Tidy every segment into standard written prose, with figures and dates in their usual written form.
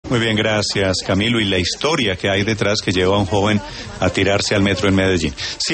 Muy bien, gracias Camilo. Y la historia que hay detrás que lleva a un joven a tirarse al metro en Medellín.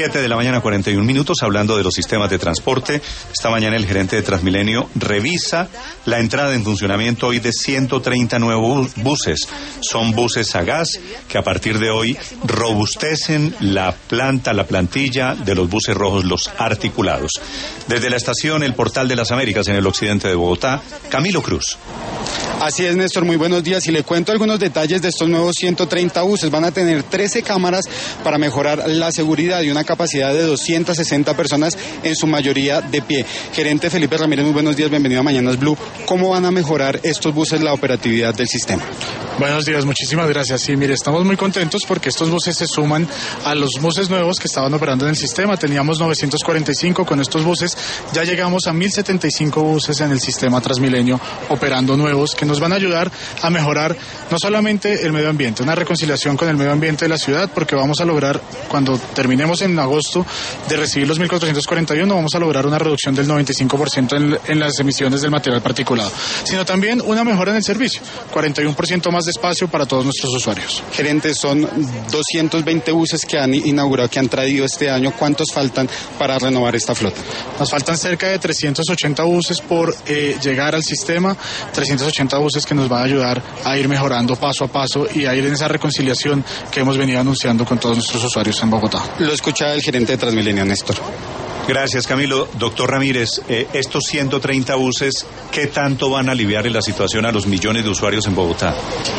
7:41 hablando de los sistemas de transporte. Esta mañana el gerente de Transmilenio revisa la entrada en funcionamiento hoy de 130 nuevos buses. Son buses a gas que a partir de hoy robustecen la plantilla de los buses rojos, los articulados. Desde la estación El Portal de las Américas en el occidente de Bogotá, Camilo Cruz. Así es, Néstor, muy buenos días. Y le cuento algunos detalles de estos nuevos 130 buses. Van a tener 13 cámaras para mejorar la seguridad y una capacidad de 260 personas, en su mayoría de pie. Gerente Felipe Ramírez, muy buenos días, bienvenido a Mañanas Blue. ¿Cómo van a mejorar estos buses la operatividad del sistema? Buenos días, muchísimas gracias. Sí, mire, estamos muy contentos porque estos buses se suman a los buses nuevos que estaban operando en el sistema. Teníamos 945, con estos buses ya llegamos a 1075 buses en el sistema Transmilenio operando nuevos, que nos van a ayudar a mejorar no solamente el medio ambiente, una reconciliación con el medio ambiente de la ciudad, porque vamos a lograr, cuando terminemos en agosto de recibir los 1441, vamos a lograr una reducción del 95% en las emisiones del material particulado, sino también una mejora en el servicio, 41% más de espacio para todos nuestros usuarios. Gerente, son 220 buses que han inaugurado, que han traído este año. ¿Cuántos faltan para renovar esta flota? Nos faltan cerca de 380 buses por llegar al sistema, 380 buses que nos van a ayudar a ir mejorando paso a paso y a ir en esa reconciliación que hemos venido anunciando con todos nuestros usuarios en Bogotá. Lo escuchaba el gerente de Transmilenio, Néstor. Gracias, Camilo. Doctor Ramírez, estos 130 buses, ¿qué tanto van a aliviar la situación a los millones de usuarios en Bogotá?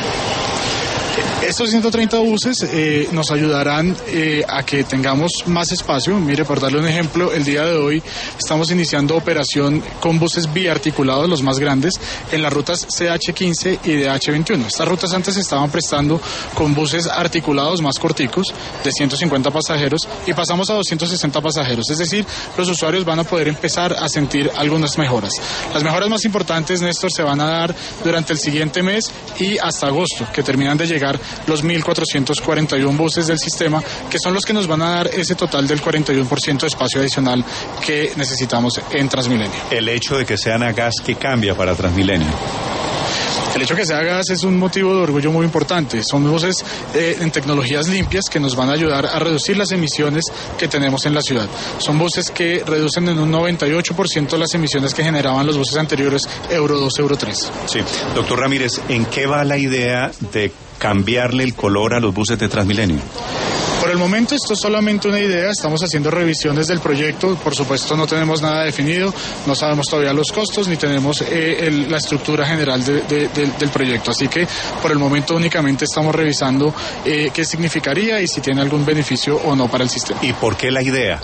Estos 130 buses nos ayudarán a que tengamos más espacio. Mire, por darle un ejemplo, el día de hoy estamos iniciando operación con buses biarticulados, los más grandes, en las rutas CH15 y DH21. Estas rutas antes se estaban prestando con buses articulados más corticos, de 150 pasajeros, y pasamos a 260 pasajeros. Es decir, los usuarios van a poder empezar a sentir algunas mejoras. Las mejoras más importantes, Néstor, se van a dar durante el siguiente mes y hasta agosto, que terminan de llegar los 1.441 buses del sistema, que son los que nos van a dar ese total del 41% de espacio adicional que necesitamos en Transmilenio. El hecho de que sean a gas, ¿qué cambia para Transmilenio? El hecho de que sea gas es un motivo de orgullo muy importante. Son buses en tecnologías limpias que nos van a ayudar a reducir las emisiones que tenemos en la ciudad. Son buses que reducen en un 98% las emisiones que generaban los buses anteriores Euro 2, Euro 3. Sí. Doctor Ramírez, ¿en qué va la idea de cambiarle el color a los buses de Transmilenio? Por el momento esto es solamente una idea, estamos haciendo revisiones del proyecto, por supuesto no tenemos nada definido, no sabemos todavía los costos ni tenemos la estructura general del proyecto, así que por el momento únicamente estamos revisando qué significaría y si tiene algún beneficio o no para el sistema. ¿Y por qué la idea?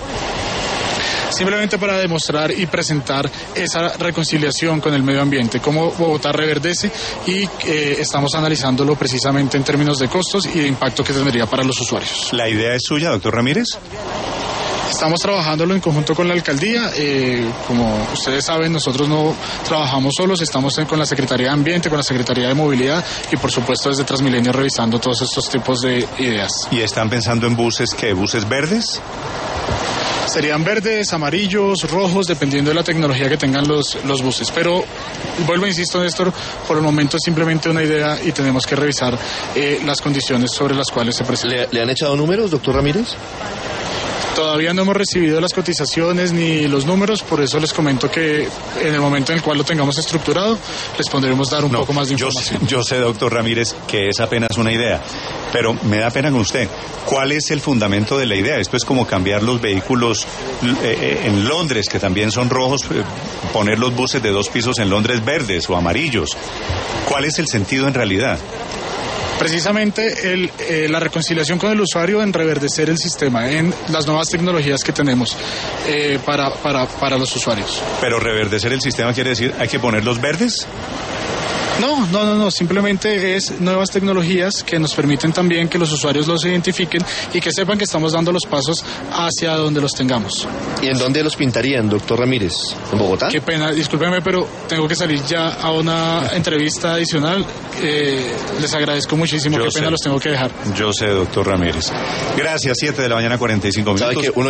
Simplemente para demostrar y presentar esa reconciliación con el medio ambiente, cómo Bogotá reverdece, y estamos analizándolo precisamente en términos de costos y de impacto que tendría para los usuarios. ¿La idea es suya, doctor Ramírez? Estamos trabajándolo en conjunto con la alcaldía. Como ustedes saben, nosotros no trabajamos solos, estamos con la Secretaría de Ambiente, con la Secretaría de Movilidad y por supuesto desde Transmilenio revisando todos estos tipos de ideas. ¿Y están pensando en buses qué? ¿Buses verdes? Serían verdes, amarillos, rojos, dependiendo de la tecnología que tengan los buses. Pero, vuelvo, insisto, Néstor, por el momento es simplemente una idea y tenemos que revisar las condiciones sobre las cuales se presenta. ¿Le han echado números, doctor Ramírez? Todavía no hemos recibido las cotizaciones ni los números, por eso les comento que en el momento en el cual lo tengamos estructurado, les podremos dar un poco más de información. Yo sé, doctor Ramírez, que es apenas una idea, pero me da pena con usted. ¿Cuál es el fundamento de la idea? Esto es como cambiar los vehículos en Londres, que también son rojos, poner los buses de 2 pisos en Londres verdes o amarillos. ¿Cuál es el sentido en realidad? Precisamente la reconciliación con el usuario, en reverdecer el sistema, en las nuevas tecnologías que tenemos para los usuarios. ¿Pero reverdecer el sistema quiere decir hay que ponerlos verdes? No, simplemente es nuevas tecnologías que nos permiten también que los usuarios los identifiquen y que sepan que estamos dando los pasos hacia donde los tengamos. ¿Y en dónde los pintarían, doctor Ramírez? ¿En Bogotá? Qué pena, discúlpeme, pero tengo que salir ya a una entrevista adicional. Les agradezco muchísimo, qué pena, los tengo que dejar. Yo sé, doctor Ramírez. Gracias, 7:45 a.m. ¿Sabe que uno